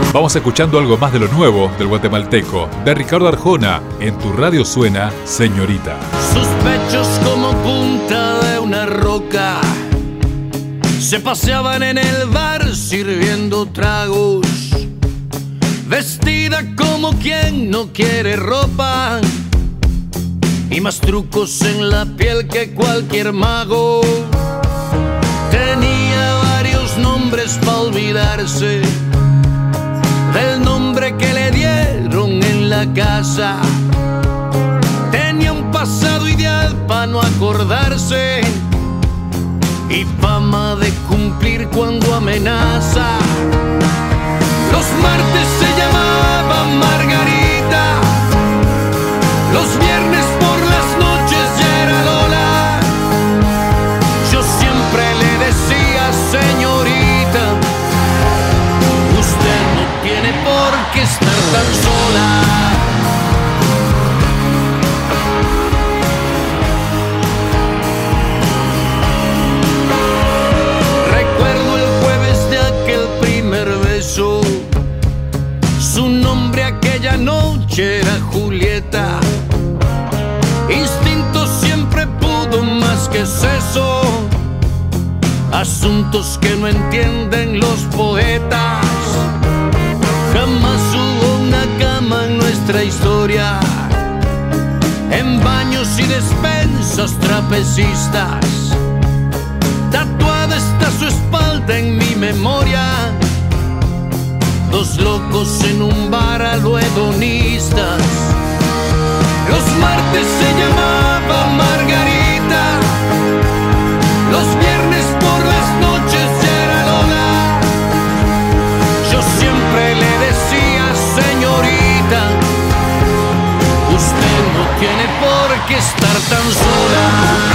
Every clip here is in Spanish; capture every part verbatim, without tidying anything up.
Vamos escuchando algo más de lo nuevo del guatemalteco, de Ricardo Arjona. En tu radio suena Señorita. Sus pechos como punta de una roca se paseaban en el bar sirviendo tragos, vestida como quien no quiere ropa y más trucos en la piel que cualquier mago. Tenía varios nombres para olvidarse del nombre que le dieron en la casa. Tenía un pasado ideal para no acordarse y fama de cumplir cuando amenaza. Los martes se llamaba Margarita, los viernes por las noches ya era Lola. Yo siempre le decía, señorita, usted no tiene por qué estar tan sola. Recuerdo el jueves de aquel primer beso, su nombre aquella noche era Julieta. Instinto siempre pudo más que eso, asuntos que no entienden los poetas. Jamás hubo una cama en nuestra historia, en baños y despensas trapecistas. Tatuada está su espalda en mi memoria, dos locos en un bar a lo hedonistas. Los martes se llamaba Margarita, los viernes por las noches ya era Lola. Yo siempre le decía, señorita, usted no tiene por qué estar tan sola.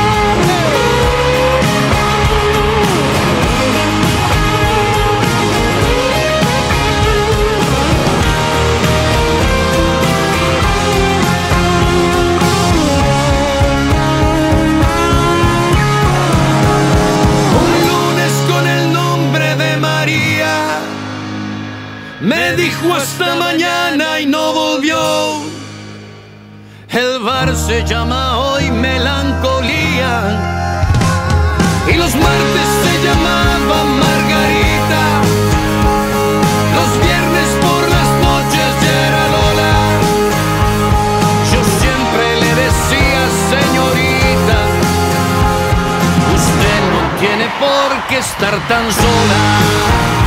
Me dijo hasta mañana y no volvió. El bar se llama hoy Melancolía y los martes se llamaba Margarita, los viernes por las noches ya era Lola. Yo siempre le decía, señorita, usted no tiene por qué estar tan sola.